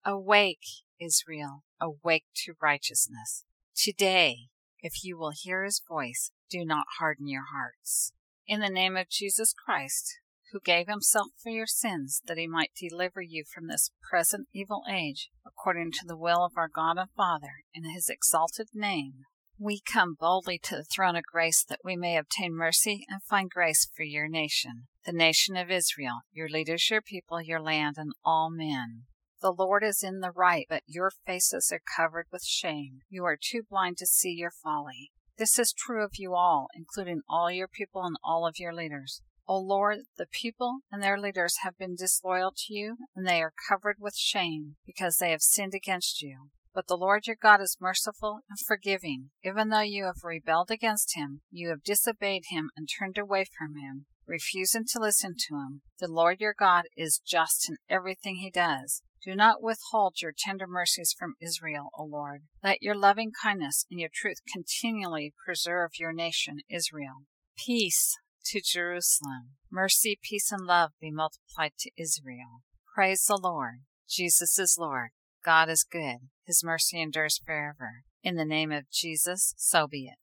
Awake, Israel, awake to righteousness. Today, if you will hear his voice, do not harden your hearts. In the name of Jesus Christ, who gave himself for your sins, that he might deliver you from this present evil age, according to the will of our God and Father, in his exalted name, we come boldly to the throne of grace that we may obtain mercy and find grace for your nation, the nation of Israel, your leaders, your people, your land, and all men. The Lord is in the right, but your faces are covered with shame. You are too blind to see your folly. This is true of you all, including all your people and all of your leaders. O Lord, the people and their leaders have been disloyal to you, and they are covered with shame because they have sinned against you. But the Lord your God is merciful and forgiving. Even though you have rebelled against him, you have disobeyed him and turned away from him, refusing to listen to him. The Lord your God is just in everything he does. Do not withhold your tender mercies from Israel, O Lord. Let your loving kindness and your truth continually preserve your nation, Israel. Peace to Jerusalem. Mercy, peace, and love be multiplied to Israel. Praise the Lord. Jesus is Lord. God is good. His mercy endures forever. In the name of Jesus, so be it.